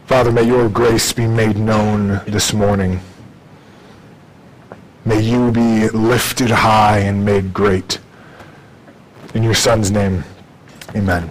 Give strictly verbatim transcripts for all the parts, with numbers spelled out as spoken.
Father, may your grace be made known this morning. May you be lifted high and made great. In your Son's name, amen.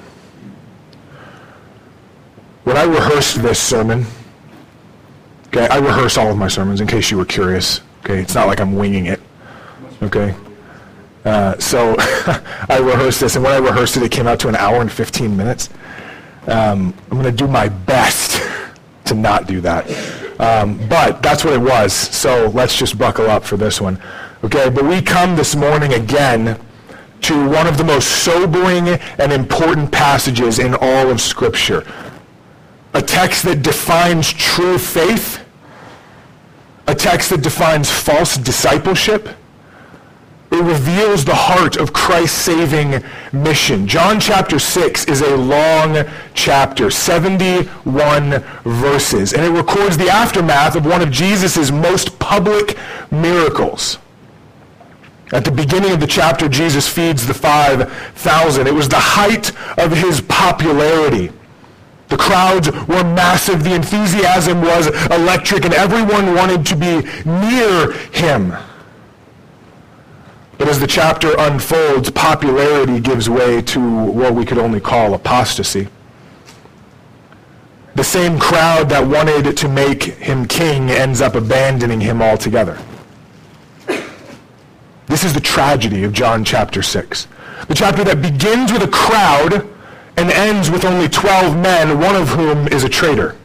When I rehearsed this sermon, okay, I rehearse all of my sermons in case you were curious. Okay, it's not like I'm winging it. Okay, uh, so I rehearsed this, and when I rehearsed it, it came out to an hour and fifteen minutes. Um, I'm going to do my best to not do that. Um, but that's what it was, so let's just buckle up for this one. Okay, but we come this morning again to one of the most sobering and important passages in all of Scripture. A text that defines true faith, a text that defines false discipleship. It reveals the heart of Christ's saving mission. John chapter six is a long chapter, seventy-one verses, and it records the aftermath of one of Jesus' most public miracles. At the beginning of the chapter, Jesus feeds the five thousand. It was the height of his popularity. The crowds were massive, the enthusiasm was electric, and everyone wanted to be near him. But as the chapter unfolds, popularity gives way to what we could only call apostasy. The same crowd that wanted to make him king ends up abandoning him altogether. This is the tragedy of John chapter six. The chapter that begins with a crowd and ends with only twelve men, one of whom is a traitor.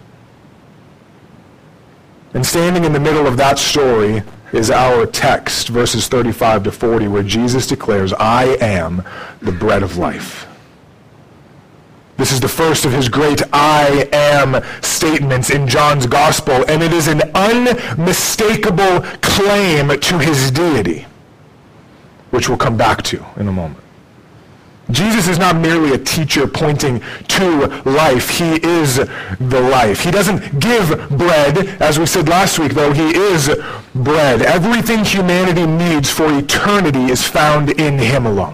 And standing in the middle of that story is our text, verses thirty-five to forty, where Jesus declares, "I am the bread of life." This is the first of his great I am statements in John's gospel, and it is an unmistakable claim to his deity, which we'll come back to in a moment. Jesus is not merely a teacher pointing to life. He is the life. He doesn't give bread, as we said last week, though. He is bread. Everything humanity needs for eternity is found in him alone.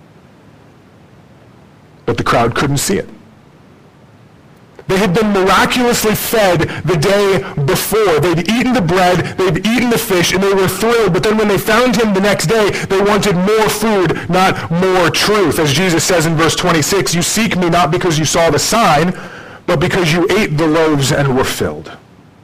But the crowd couldn't see it. They had been miraculously fed the day before. They'd eaten the bread, they'd eaten the fish, and they were thrilled. But then when they found him the next day, they wanted more food, not more truth. As Jesus says in verse twenty-six, "You seek me not because you saw the sign, but because you ate the loaves and were filled."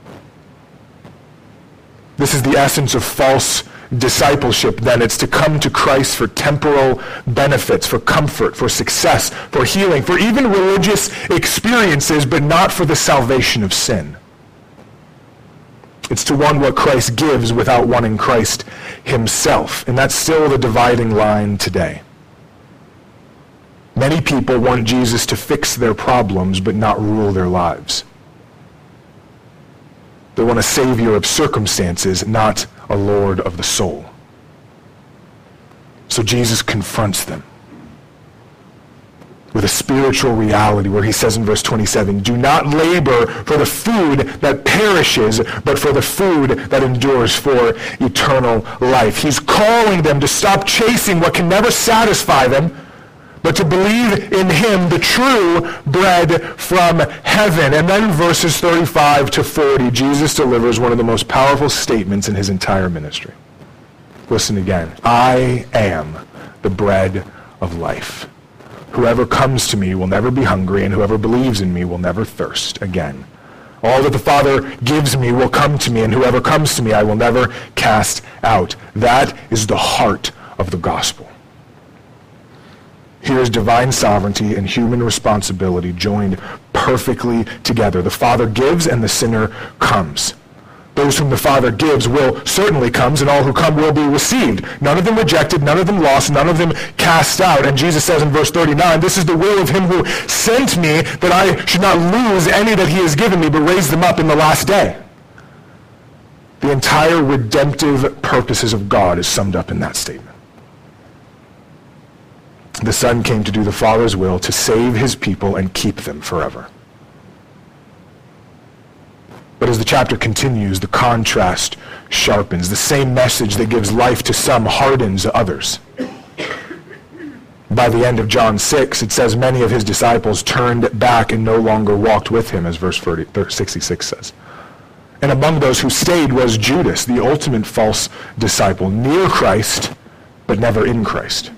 This is the essence of false discipleship, then. It's to come to Christ for temporal benefits, for comfort, for success, for healing, for even religious experiences, but not for the salvation of sin. It's to want what Christ gives without wanting Christ himself. And that's still the dividing line today. Many people want Jesus to fix their problems, but not rule their lives. They want a savior of circumstances, not a Lord of the soul. So Jesus confronts them with a spiritual reality where he says in verse twenty-seven, "Do not labor for the food that perishes, but for the food that endures for eternal life." He's calling them to stop chasing what can never satisfy them, but to believe in him, the true bread from heaven. And then verses thirty-five to forty, Jesus delivers one of the most powerful statements in his entire ministry. Listen again. "I am the bread of life. Whoever comes to me will never be hungry, and whoever believes in me will never thirst again. All that the Father gives me will come to me, and whoever comes to me I will never cast out." That is the heart of the gospel. Here is divine sovereignty and human responsibility joined perfectly together. The Father gives and the sinner comes. Those whom the Father gives will certainly come, and all who come will be received. None of them rejected, none of them lost, none of them cast out. And Jesus says in verse thirty-nine, "This is the will of him who sent me, that I should not lose any that he has given me, but raise them up in the last day." The entire redemptive purposes of God is summed up in that statement. The Son came to do the Father's will, to save his people and keep them forever. But as the chapter continues, the contrast sharpens. The same message that gives life to some hardens others. by the end of John six, it says many of his disciples turned back and no longer walked with him, as verse sixty-six says. And among those who stayed was Judas, the ultimate false disciple, near Christ, but never in Christ.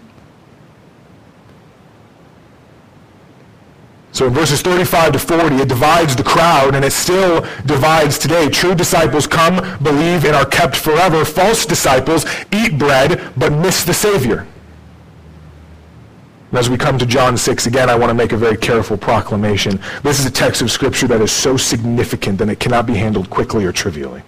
So in verses thirty-five to forty, it divides the crowd, and it still divides today. True disciples come, believe, and are kept forever. False disciples eat bread, but miss the Savior. And as we come to John six, again, I want to make a very careful proclamation. This is a text of Scripture that is so significant that it cannot be handled quickly or trivially.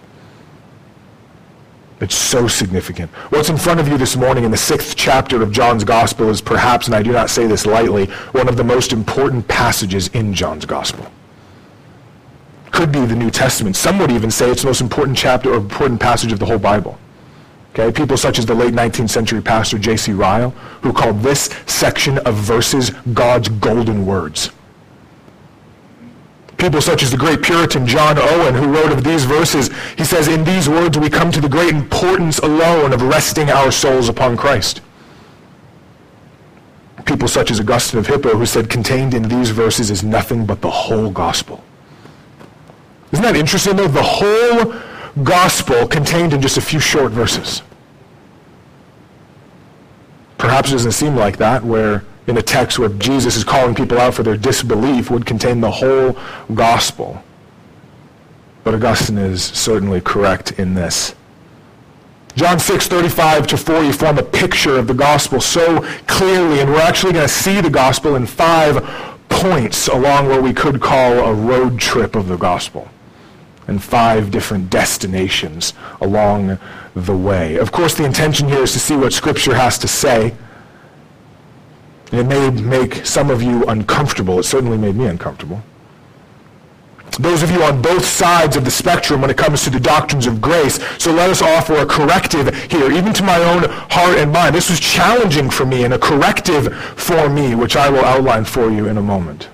It's so significant. What's in front of you this morning in the sixth chapter of John's Gospel is perhaps, and I do not say this lightly, one of the most important passages in John's Gospel. Could be the New Testament. Some would even say it's the most important chapter or important passage of the whole Bible. Okay, people such as the late nineteenth century pastor J C Ryle, who called this section of verses God's golden words. People such as the great Puritan John Owen, who wrote of these verses, he says, in these words we come to the great importance alone of resting our souls upon Christ. People such as Augustine of Hippo, who said contained in these verses is nothing but the whole gospel. Isn't that interesting though? The whole gospel contained in just a few short verses. Perhaps it doesn't seem like that, where in a text where Jesus is calling people out for their disbelief would contain the whole gospel. But Augustine is certainly correct in this. John six, thirty-five to forty form a picture of the gospel so clearly, and we're actually going to see the gospel in five points along what we could call a road trip of the gospel, and five different destinations along the way. Of course, the intention here is to see what Scripture has to say. And it may make some of you uncomfortable. It certainly made me uncomfortable. Those of you on both sides of the spectrum when it comes to the doctrines of grace, so let us offer a corrective here, even to my own heart and mind. This was challenging for me and a corrective for me, which I will outline for you in a moment.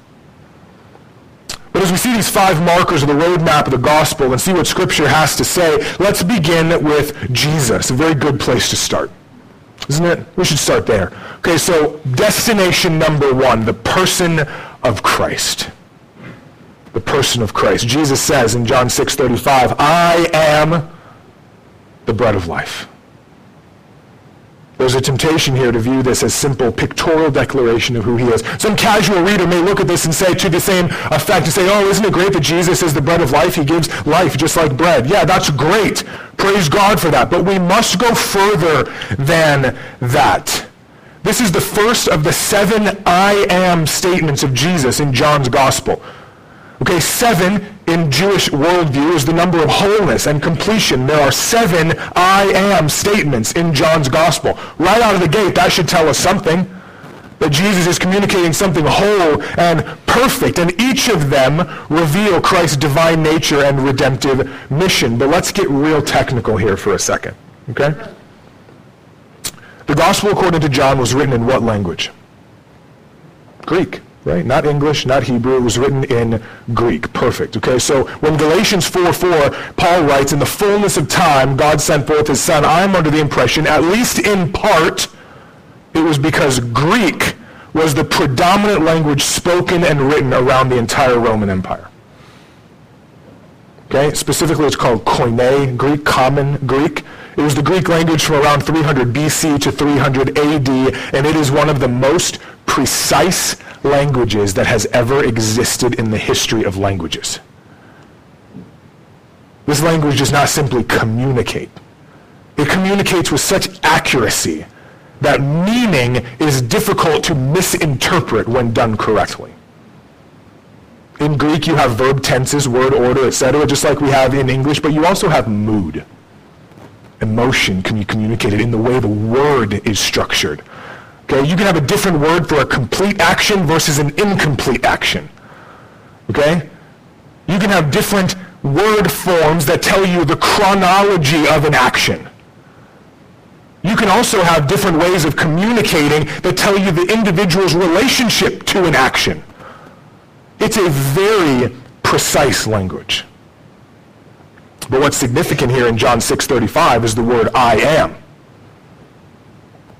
But as we see these five markers of the roadmap of the gospel and see what Scripture has to say, let's begin with Jesus. A very good place to start, isn't it? We should start there. Okay, so destination number one, the person of Christ. The person of Christ. Jesus says in John six thirty-five, I am the bread of life. There's a temptation here to view this as simple pictorial declaration of who he is. Some casual reader may look at this and say to the same effect, and say, oh, isn't it great that Jesus is the bread of life? He gives life just like bread. Yeah, that's great. Praise God for that. But we must go further than that. This is the first of the seven I am statements of Jesus in John's gospel. Okay, seven in Jewish worldview is the number of wholeness and completion. There are seven I am statements in John's gospel. Right out of the gate, that should tell us something. That Jesus is communicating something whole and perfect, and each of them reveal Christ's divine nature and redemptive mission. But let's get real technical here for a second, okay? The gospel according to John was written in what language? Greek. Right? Not English, not Hebrew. It was written in Greek. Perfect. Okay, so when Galatians four four, Paul writes, in the fullness of time, God sent forth his Son. I'm under the impression, at least in part, it was because Greek was the predominant language spoken and written around the entire Roman Empire. Okay, specifically it's called Koine Greek, common Greek. It was the Greek language from around three hundred B C to three hundred A D, and it is one of the most precise languages that has ever existed in the history of languages. This language does not simply communicate. It communicates with such accuracy that meaning is difficult to misinterpret when done correctly. In Greek, you have verb tenses, word order, et cetera, just like we have in English, but you also have mood. Emotion can be communicated in the way the word is structured. Okay, you can have a different word for a complete action versus an incomplete action. Okay? You can have different word forms that tell you the chronology of an action. You can also have different ways of communicating that tell you the individual's relationship to an action. It's a very precise language. But what's significant here in John six thirty-five is the word I am.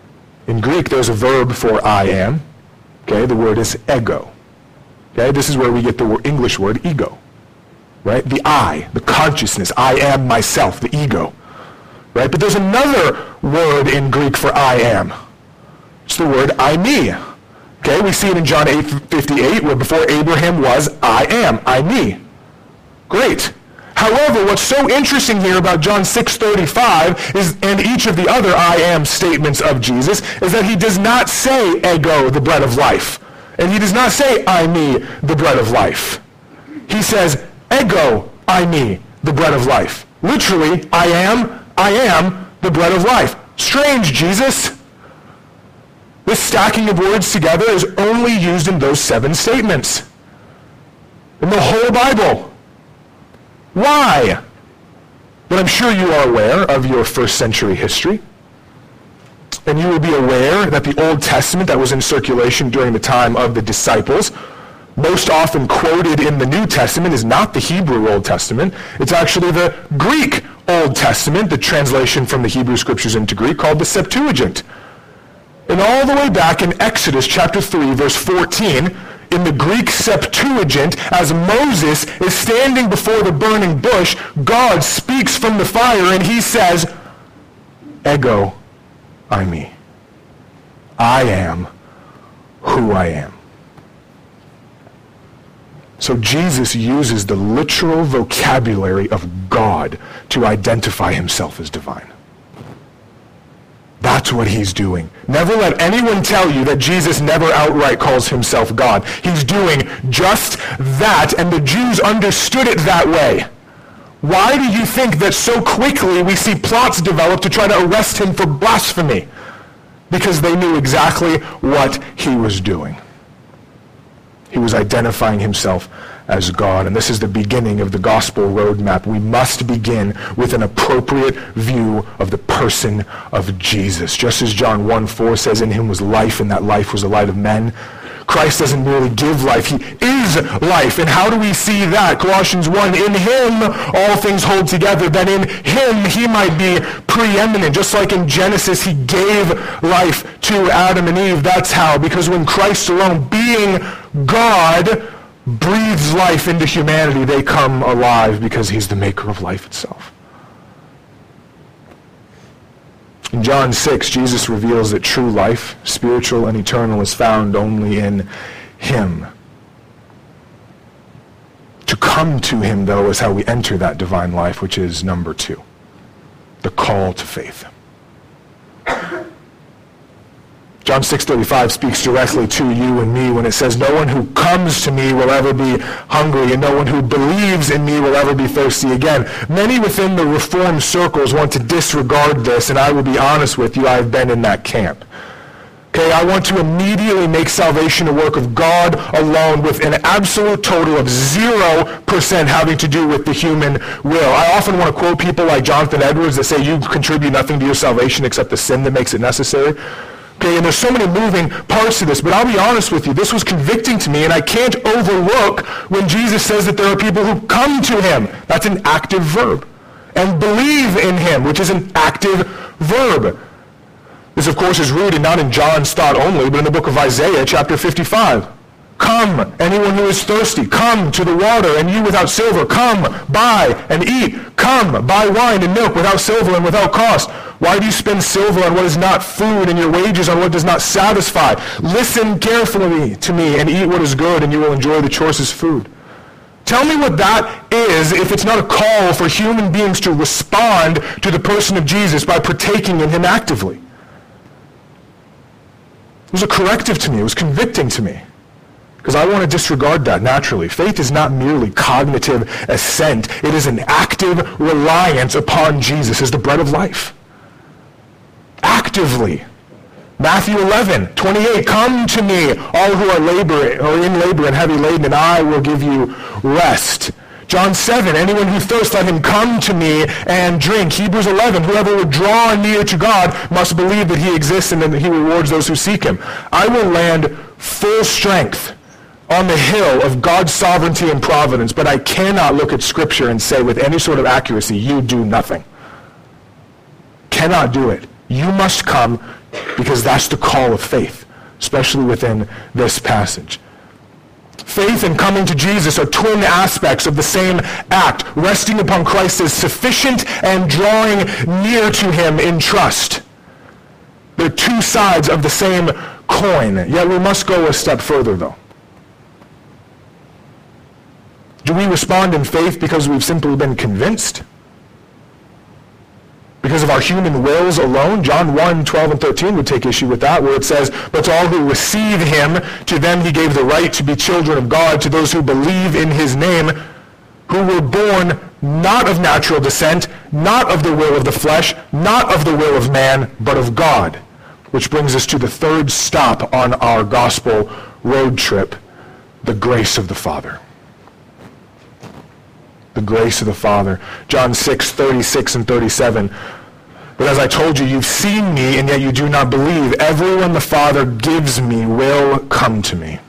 In Greek, there's a verb for I am. Okay, the word is ego. Okay, this is where we get the word, English word ego. Right? The I, the consciousness. I am myself, the ego. Right? But there's another word in Greek for I am. It's the word I me. Okay, we see it in John eight fifty-eight, where before Abraham was, I am, I me. Great. However, what's so interesting here about John six thirty-five is, and each of the other I am statements of Jesus, is that he does not say ego, the bread of life. And he does not say I me, the bread of life. He says ego, I me, the bread of life. Literally, I am, I am the bread of life. Strange, Jesus. This stacking of words together is only used in those seven statements. In the whole Bible. Why? But I'm sure you are aware of your first century history. And you will be aware that the Old Testament that was in circulation during the time of the disciples, most often quoted in the New Testament, is not the Hebrew Old Testament. It's actually the Greek Old Testament, the translation from the Hebrew Scriptures into Greek, called the Septuagint. And all the way back in Exodus chapter three, verse fourteen, in the Greek Septuagint, as Moses is standing before the burning bush, God speaks from the fire and he says, ego, I me. I am who I am. So Jesus uses the literal vocabulary of God to identify himself as divine. That's what he's doing. Never let anyone tell you that Jesus never outright calls himself God. He's doing just that, and the Jews understood it that way. Why do you think that so quickly we see plots develop to try to arrest him for blasphemy? Because they knew exactly what he was doing. He was identifying himself as God. And this is the beginning of the gospel roadmap. We must begin with an appropriate view of the person of Jesus. Just as John one four says, in him was life, and that life was the light of men. Christ doesn't merely give life, he is life. And how do we see that? Colossians one, in him all things hold together, that in him he might be preeminent. Just like in Genesis he gave life to Adam and Eve. That's how, because when Christ alone, being God, breathes life into humanity, they come alive because he's the maker of life itself. In John six, Jesus reveals that true life, spiritual and eternal, is found only in him. To come to him, though, is how we enter that divine life, which is number two, the call to faith. John six thirty-five speaks directly to you and me when it says, no one who comes to me will ever be hungry, and no one who believes in me will ever be thirsty again. Many within the Reformed circles want to disregard this, and I will be honest with you, I've been in that camp. Okay, I want to immediately make salvation a work of God alone, with an absolute total of zero percent having to do with the human will. I often want to quote people like Jonathan Edwards that say you contribute nothing to your salvation except the sin that makes it necessary. Okay, and there's so many moving parts to this, but I'll be honest with you, this was convicting to me, and I can't overlook when Jesus says that there are people who come to him. That's an active verb. And believe in him, which is an active verb. This, of course, is rooted not in John's thought only, but in the book of Isaiah, chapter fifty-five. Come, anyone who is thirsty, come to the water, and you without silver, come, buy and eat. Come, buy wine and milk without silver and without cost. Why do you spend silver on what is not food, and your wages on what does not satisfy? Listen carefully to me and eat what is good, and you will enjoy the choicest food. Tell me what that is if it's not a call for human beings to respond to the person of Jesus by partaking in him actively. It was a corrective to me. It was convicting to me. Because I want to disregard that naturally. Faith is not merely cognitive assent. It is an active reliance upon Jesus as the bread of life. Actively. Matthew eleven, twenty-eight, come to me, all who are labor or in labor and heavy laden, and I will give you rest. John seven, anyone who thirsts, let him come to me and drink. Hebrews eleven, whoever would draw near to God must believe that he exists and that he rewards those who seek him. I will land full strength on the hill of God's sovereignty and providence, but I cannot look at Scripture and say with any sort of accuracy, you do nothing. Cannot do it. You must come because that's the call of faith, especially within this passage. Faith and coming to Jesus are twin aspects of the same act, resting upon Christ as sufficient and drawing near to him in trust. They're two sides of the same coin, yet we must go a step further, though. Do we respond in faith because we've simply been convinced? Because of our human wills alone? John one, twelve and thirteen would take issue with that, where it says, "But to all who receive him, to them he gave the right to be children of God, to those who believe in his name, who were born not of natural descent, not of the will of the flesh, not of the will of man, but of God." Which brings us to the third stop on our gospel road trip, the grace of the Father. The grace of the Father. John six, thirty-six and thirty-seven. "But as I told you, you've seen me, and yet you do not believe. Everyone the Father gives me will come to me."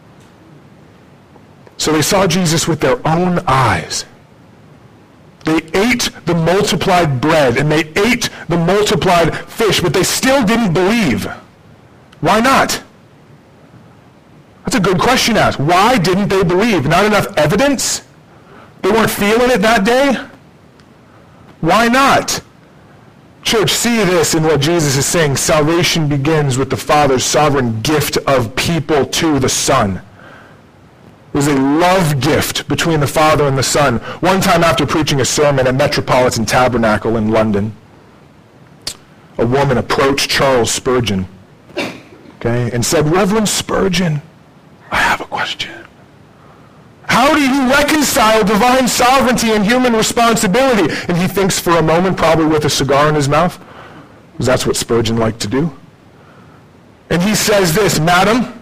So they saw Jesus with their own eyes. They ate the multiplied bread, and they ate the multiplied fish, but they still didn't believe. Why not? That's a good question to ask. Why didn't they believe? Not enough evidence? They weren't feeling it that day? Why not? Church, see this in what Jesus is saying. Salvation begins with the Father's sovereign gift of people to the Son. It was a love gift between the Father and the Son. One time after preaching a sermon at Metropolitan Tabernacle in London, a woman approached Charles Spurgeon, okay, and said, "Reverend Spurgeon, I have a question. How do you reconcile divine sovereignty and human responsibility?" And he thinks for a moment, probably with a cigar in his mouth, because that's what Spurgeon liked to do. And he says this, "Madam,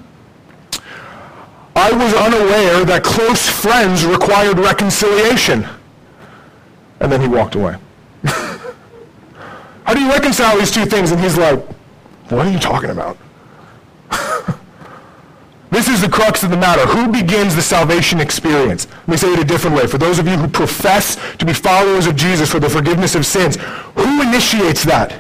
I was unaware that close friends required reconciliation." And then he walked away. How do you reconcile these two things? And he's like, "What are you talking about?" This is the crux of the matter. Who begins the salvation experience? Let me say it a different way. For those of you who profess to be followers of Jesus for the forgiveness of sins, who initiates that?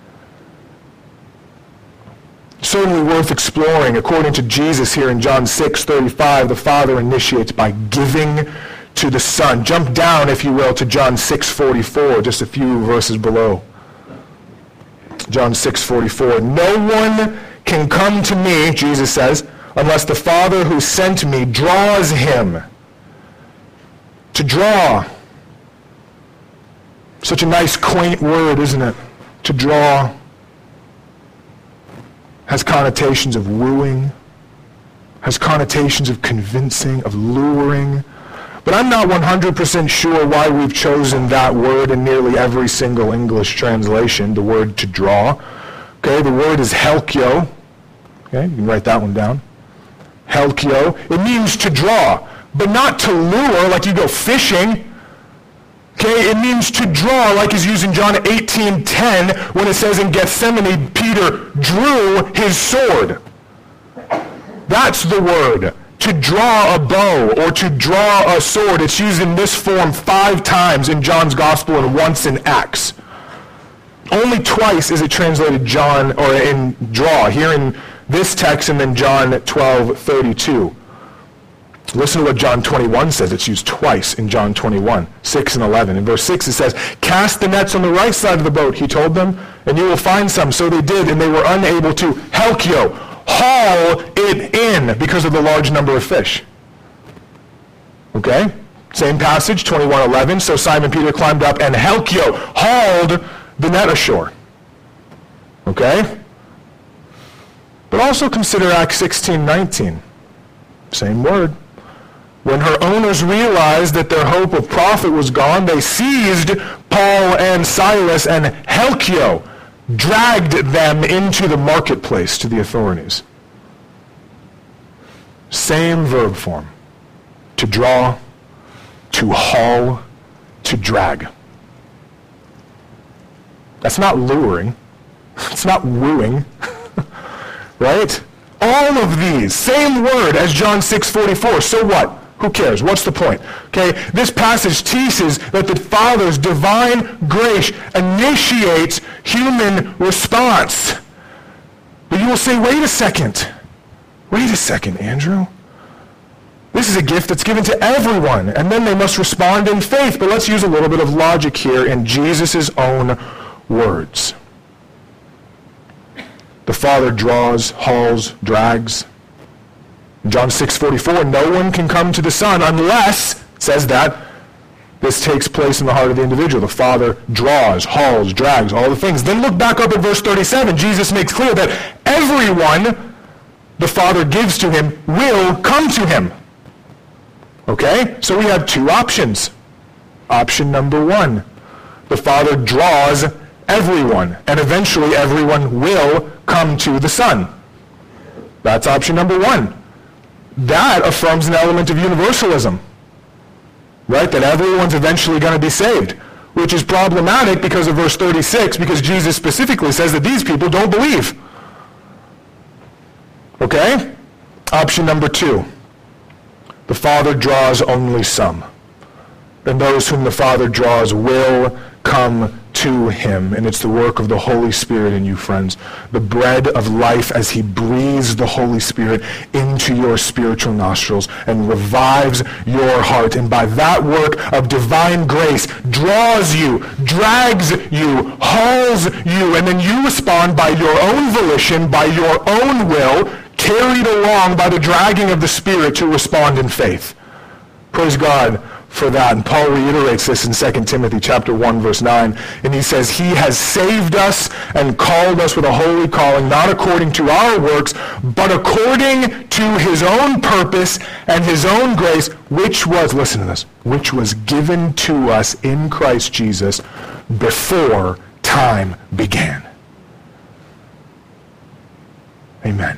Certainly worth exploring. According to Jesus here in John six thirty-five, the Father initiates by giving to the Son. Jump down, if you will, to John six forty-four, just a few verses below. John six forty-four. "No one can come to me," Jesus says, "unless the Father who sent me draws him." To draw. Such a nice, quaint word, isn't it? To draw. Has connotations of wooing, has connotations of convincing, of luring. But I'm not one hundred percent sure why we've chosen that word in nearly every single English translation, the word to draw. Okay, the word is helkio. Okay, you can write that one down. Helkio. It means to draw, but not to lure like you go fishing. Okay, it means to draw, like is used in John eighteen ten, when it says in Gethsemane, Peter drew his sword. That's the word. To draw a bow or to draw a sword. It's used in this form five times in John's Gospel and once in Acts. Only twice is it translated John, or in draw, here in this text and then John twelve thirty-two. Listen to what John twenty-one says. It's used twice in John twenty-one, six and eleven. In verse six it says, "Cast the nets on the right side of the boat," he told them, "and you will find some." So they did, and they were unable to helkio, haul it in, because of the large number of fish. Okay? Same passage, twenty-one eleven. "So Simon Peter climbed up and helkio, hauled the net ashore." Okay? But also consider Acts sixteen nineteen. Same word. "When her owners realized that their hope of profit was gone, they seized Paul and Silas and helkio, dragged them into the marketplace to the authorities." Same verb form. To draw, to haul, to drag. That's not luring. It's not wooing. Right? All of these, same word as John six forty-four. So what? Who cares? What's the point? Okay, this passage teaches that the Father's divine grace initiates human response. you will say, wait a second. Wait a second, Andrew. This is a gift that's given to everyone, and then they must respond in faith. But let's use a little bit of logic here in Jesus' own words. The Father draws, hauls, drags. In John six forty-four, no one can come to the Son unless, it says that, this takes place in the heart of the individual. The Father draws, hauls, drags, all the things. Then look back up at verse thirty-seven. Jesus makes clear that everyone the Father gives to him will come to him. Okay? So we have two options. Option number one, the Father draws everyone, and eventually everyone will come to the Son. That's option number one. That affirms an element of universalism, right? That everyone's eventually going to be saved, which is problematic because of verse thirty-six, because Jesus specifically says that these people don't believe. Okay? Option number two, the Father draws only some, and those whom the Father draws will come to him, and it's the work of the Holy Spirit in you, friends. The bread of life as he breathes the Holy Spirit into your spiritual nostrils and revives your heart, and by that work of divine grace draws you, drags you, hauls you, and then you respond by your own volition, by your own will, carried along by the dragging of the Spirit to respond in faith. Praise God for that. And Paul reiterates this in Second Timothy chapter one, verse nine. And he says, he has saved us and called us with a holy calling, not according to our works, but according to his own purpose and his own grace, which was, listen to this, which was given to us in Christ Jesus before time began. Amen.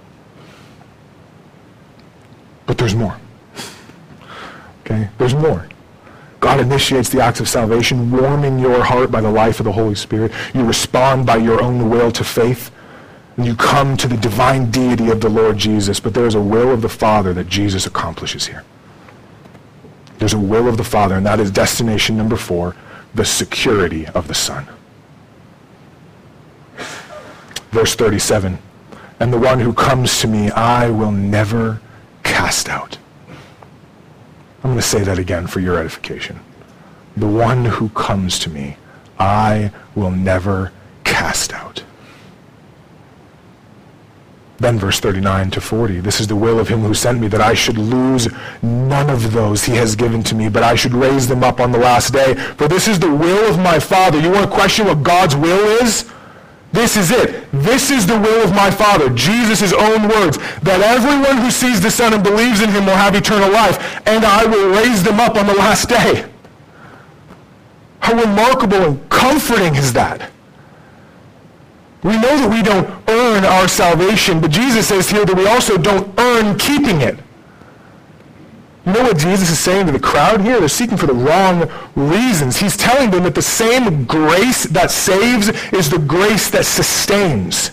But there's more. Okay? There's more. God initiates the acts of salvation, warming your heart by the life of the Holy Spirit. You respond by your own will to faith, and you come to the divine deity of the Lord Jesus. But there is a will of the Father that Jesus accomplishes here. There's a will of the Father, and that is destination number four, the security of the Son. Verse thirty-seven, and the one who comes to me, I will never cast out. I'm going to say that again for your edification. The one who comes to me, I will never cast out. Then verse thirty-nine to forty, this is the will of him who sent me, that I should lose none of those he has given to me, but I should raise them up on the last day. For this is the will of my Father. You want to question what God's will is? This is it. This is the will of my Father, Jesus' own words, that everyone who sees the Son and believes in him will have eternal life, and I will raise them up on the last day. How remarkable and comforting is that? We know that we don't earn our salvation, but Jesus says here that we also don't earn keeping it. You know what Jesus is saying to the crowd here? They're seeking for the wrong reasons. He's telling them that the same grace that saves is the grace that sustains.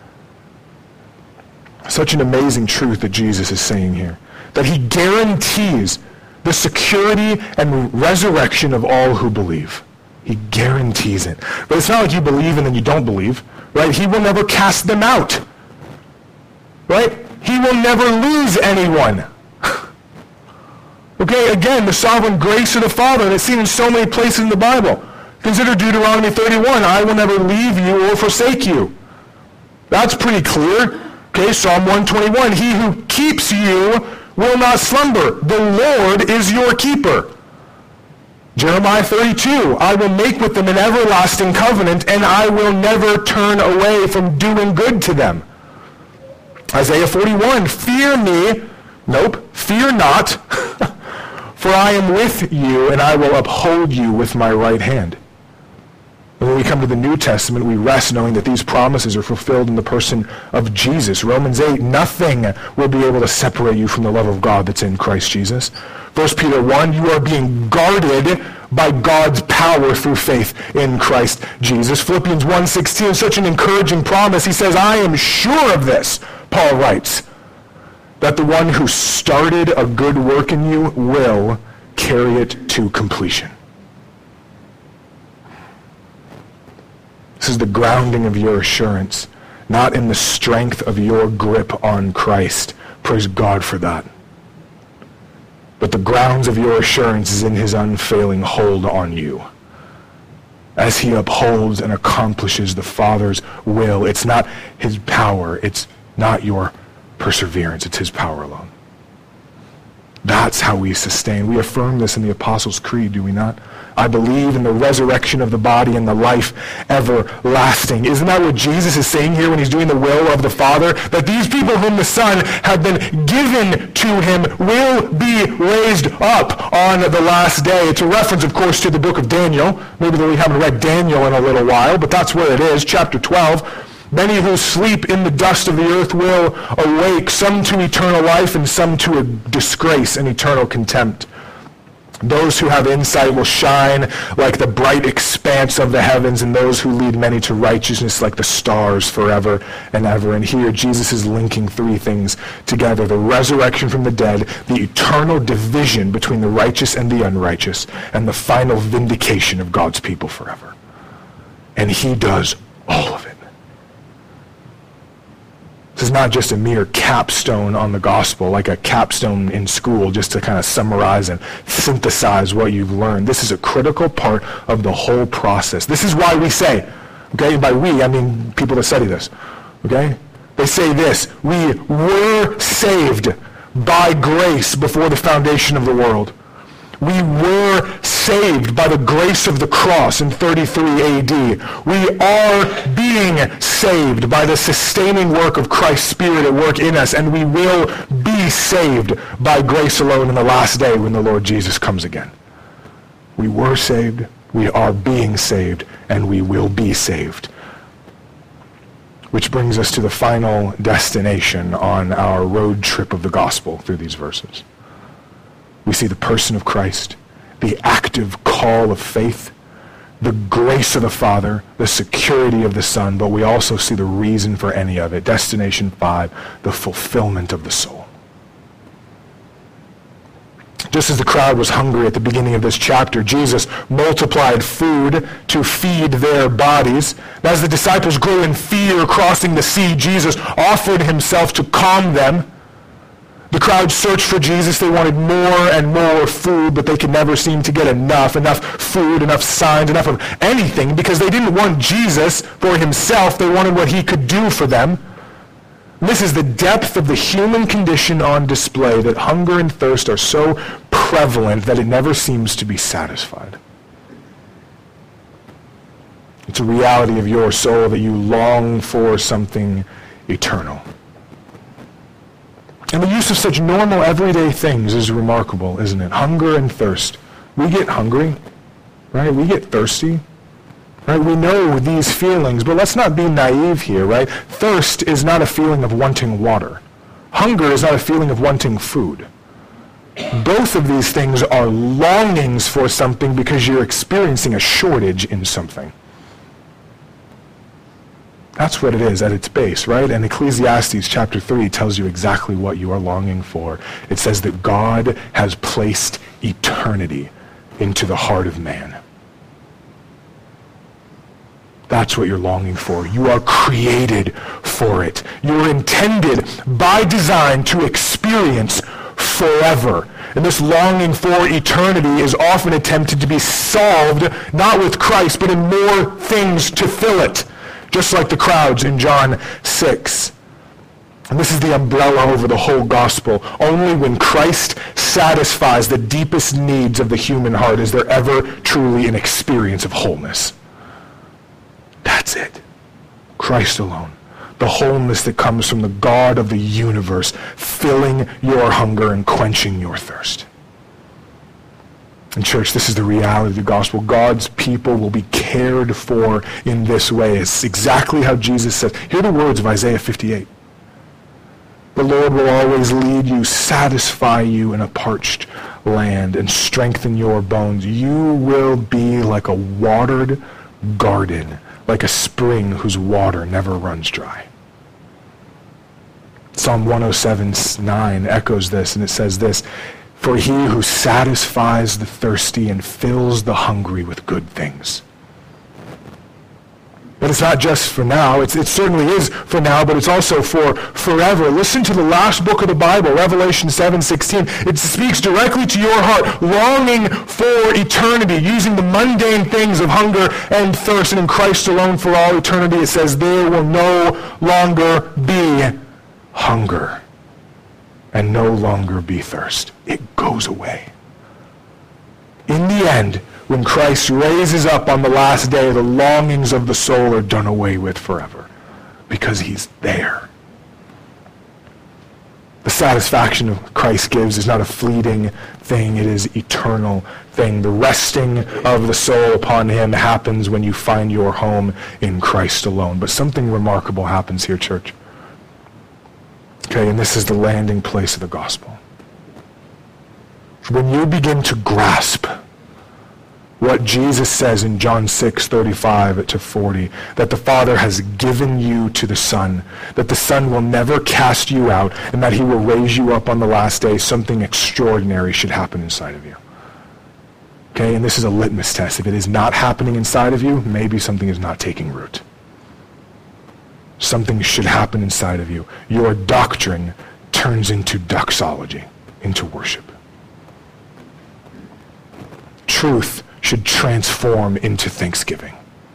Such an amazing truth that Jesus is saying here. That he guarantees the security and resurrection of all who believe. He guarantees it. But it's not like you believe and then you don't believe, right? He will never cast them out, right? He will never lose anyone. Okay, again, the sovereign grace of the Father, and it's seen in so many places in the Bible. Consider Deuteronomy thirty-one, I will never leave you or forsake you. That's pretty clear. Okay, Psalm one twenty-one, he who keeps you will not slumber. The Lord is your keeper. Jeremiah thirty-two, I will make with them an everlasting covenant, and I will never turn away from doing good to them. Isaiah forty-one, fear me, nope, fear not, for I am with you, and I will uphold you with my right hand. And when we come to the New Testament, we rest knowing that these promises are fulfilled in the person of Jesus. Romans eight, nothing will be able to separate you from the love of God that's in Christ Jesus. First Peter one, you are being guarded by God's power through faith in Christ Jesus. Philippians one sixteen, such an encouraging promise. He says, I am sure of this, Paul writes, that the one who started a good work in you will carry it to completion. This is the grounding of your assurance not in the strength of your grip on Christ. Praise God for that. But the grounds of your assurance is in his unfailing hold on you, as he upholds and accomplishes the Father's will. It's not his power. It's not your perseverance. It's his power alone. That's how we sustain. We affirm this in the Apostles' Creed, do we not? I believe in the resurrection of the body and the life everlasting. Isn't that what Jesus is saying here when he's doing the will of the Father? That these people whom the Son have been given to him will be raised up on the last day. It's a reference, of course, to the book of Daniel. Maybe we haven't read Daniel in a little while, but that's where it is, chapter twelve. Many who sleep in the dust of the earth will awake, some to eternal life and some to a disgrace and eternal contempt. Those who have insight will shine like the bright expanse of the heavens, and those who lead many to righteousness like the stars forever and ever. And here Jesus is linking three things together: the resurrection from the dead, the eternal division between the righteous and the unrighteous, and the final vindication of God's people forever. And he does all of it. This is not just a mere capstone on the gospel, like a capstone in school just to kind of summarize and synthesize what you've learned. This is a critical part of the whole process. This is why we say, okay, by we, I mean people that study this, okay? They say this: we were saved by grace before the foundation of the world. We were saved by the grace of the cross in thirty-three A D. We are being saved by the sustaining work of Christ's Spirit at work in us, and we will be saved by grace alone in the last day when the Lord Jesus comes again. We were saved, we are being saved, and we will be saved. Which brings us to the final destination on our road trip of the gospel through these verses. We see the person of Christ, the active call of faith, the grace of the Father, the security of the Son, but we also see the reason for any of it. Destination five, the fulfillment of the soul. Just as the crowd was hungry at the beginning of this chapter, Jesus multiplied food to feed their bodies. And as the disciples grew in fear crossing the sea, Jesus offered himself to calm them. The crowd searched for Jesus. They wanted more and more food, but they could never seem to get enough, enough food, enough signs, enough of anything, because they didn't want Jesus for himself. They wanted what he could do for them. And this is the depth of the human condition on display, that hunger and thirst are so prevalent that it never seems to be satisfied. It's a reality of your soul that you long for something eternal. And the use of such normal, everyday things is remarkable, isn't it? Hunger and thirst. We get hungry, right? We get thirsty, right? We know these feelings, but let's not be naive here, right? Thirst is not a feeling of wanting water. Hunger is not a feeling of wanting food. Both of these things are longings for something because you're experiencing a shortage in something. That's what it is at its base, right? And Ecclesiastes chapter three tells you exactly what you are longing for. It says that God has placed eternity into the heart of man. That's what you're longing for. You are created for it. You're intended by design to experience forever. And this longing for eternity is often attempted to be solved, not with Christ, but in more things to fill it. Just like the crowds in John six. And this is the umbrella over the whole gospel. Only when Christ satisfies the deepest needs of the human heart is there ever truly an experience of wholeness. That's it. Christ alone. The wholeness that comes from the God of the universe, filling your hunger and quenching your thirst. And church, this is the reality of the gospel. God's people will be cared for in this way. It's exactly how Jesus says. Hear the words of Isaiah fifty-eight. The Lord will always lead you, satisfy you in a parched land, and strengthen your bones. You will be like a watered garden, like a spring whose water never runs dry. Psalm one oh seven nine echoes this, and it says this: for he who satisfies the thirsty and fills the hungry with good things. But it's not just for now. It's, it certainly is for now, but it's also for forever. Listen to the last book of the Bible, Revelation seven sixteen. It speaks directly to your heart, longing for eternity, using the mundane things of hunger and thirst, and in Christ alone for all eternity. It says there will no longer be hunger and no longer be thirst. It goes away. In the end, when Christ raises up on the last day, the longings of the soul are done away with forever because he's there. The satisfaction of Christ gives is not a fleeting thing, it is eternal thing. The resting of the soul upon him happens when you find your home in Christ alone. But something remarkable happens here, church. Okay, and this is the landing place of the gospel. When you begin to grasp what Jesus says in John six thirty-five to forty, that the Father has given you to the Son, that the Son will never cast you out, and that he will raise you up on the last day, something extraordinary should happen inside of you. Okay, and this is a litmus test. If it is not happening inside of you, maybe something is not taking root. Something should happen inside of you. Your doctrine turns into doxology, into worship. Truth should transform into thanksgiving.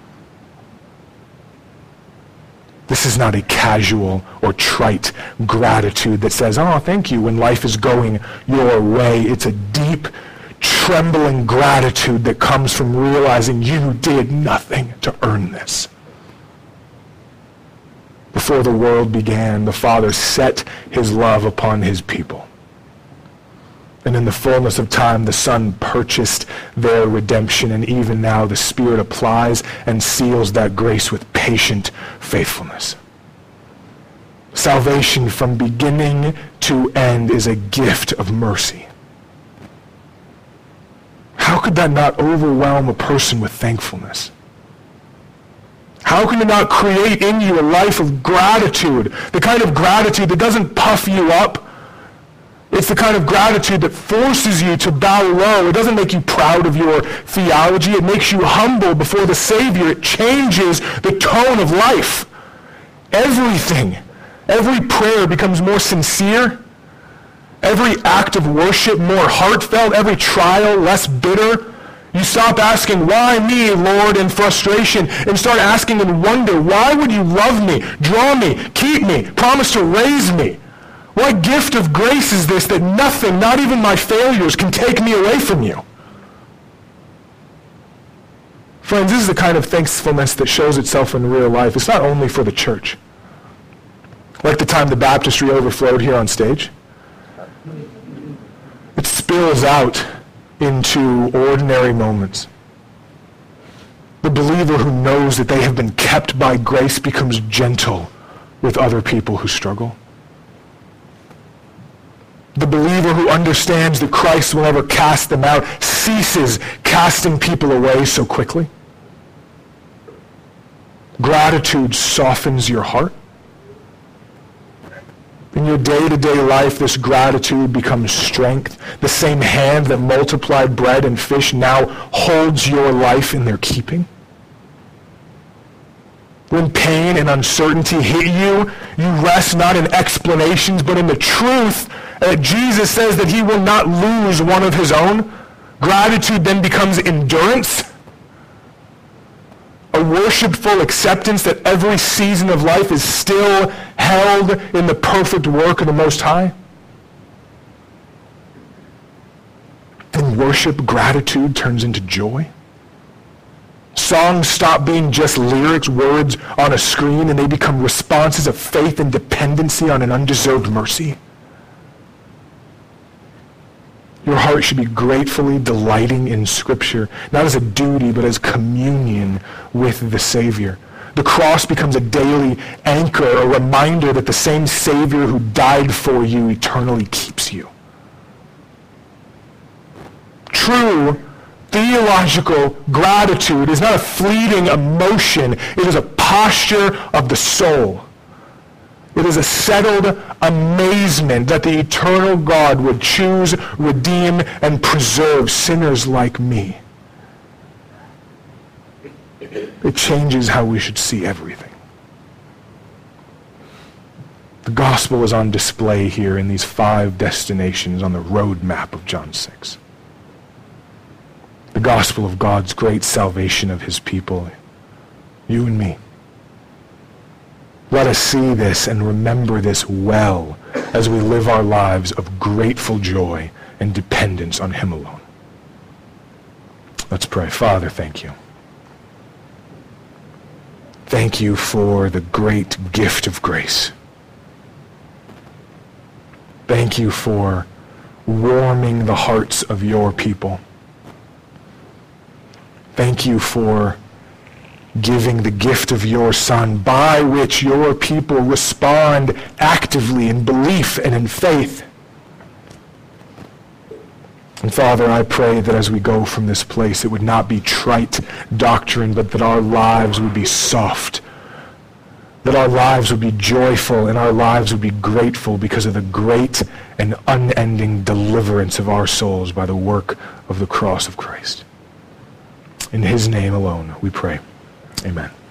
This is not a casual or trite gratitude that says, oh, thank you, when life is going your way. It's a deep, trembling gratitude that comes from realizing you did nothing to earn this. Before the world began, the Father set his love upon his people. And in the fullness of time, the Son purchased their redemption, and even now the Spirit applies and seals that grace with patient faithfulness. Salvation from beginning to end is a gift of mercy. How could that not overwhelm a person with thankfulness? How can it not create in you a life of gratitude, the kind of gratitude that doesn't puff you up? It's the kind of gratitude that forces you to bow low. It doesn't make you proud of your theology. It makes you humble before the Savior. It changes the tone of life. Everything, every prayer becomes more sincere. Every act of worship more heartfelt. Every trial less bitter. You stop asking, why me, Lord, in frustration, and start asking in wonder, why would you love me, draw me, keep me, promise to raise me? What gift of grace is this that nothing, not even my failures, can take me away from you? Friends, this is the kind of thankfulness that shows itself in real life. It's not only for the church. Like the time the baptistry overflowed here on stage. It spills out into ordinary moments. The believer who knows that they have been kept by grace becomes gentle with other people who struggle. The believer who understands that Christ will never cast them out ceases casting people away so quickly. Gratitude softens your heart. In your day-to-day life, this gratitude becomes strength. The same hand that multiplied bread and fish now holds your life in their keeping. When pain and uncertainty hit you, you rest not in explanations, but in the truth that Jesus says that he will not lose one of his own. Gratitude then becomes endurance, a worshipful acceptance that every season of life is still held in the perfect work of the Most High. In worship, gratitude turns into joy. Songs stop being just lyrics, words on a screen, and they become responses of faith and dependency on an undeserved mercy. Your heart should be gratefully delighting in Scripture, not as a duty, but as communion with the Savior. The cross becomes a daily anchor, a reminder that the same Savior who died for you eternally keeps you. True theological gratitude is not a fleeting emotion. It is a posture of the soul. It is a settled amazement that the eternal God would choose, redeem, and preserve sinners like me. It changes how we should see everything. The gospel is on display here in these five destinations on the road map of John six. The gospel of God's great salvation of his people, you and me. Let us see this and remember this well as we live our lives of grateful joy and dependence on him alone. Let's pray. Father, thank you. Thank you for the great gift of grace. Thank you for warming the hearts of your people. Thank you for giving the gift of your Son by which your people respond actively in belief and in faith. And Father, I pray that as we go from this place, it would not be trite doctrine, but that our lives would be soft, that our lives would be joyful, and our lives would be grateful because of the great and unending deliverance of our souls by the work of the cross of Christ. In his name alone we pray. Amen.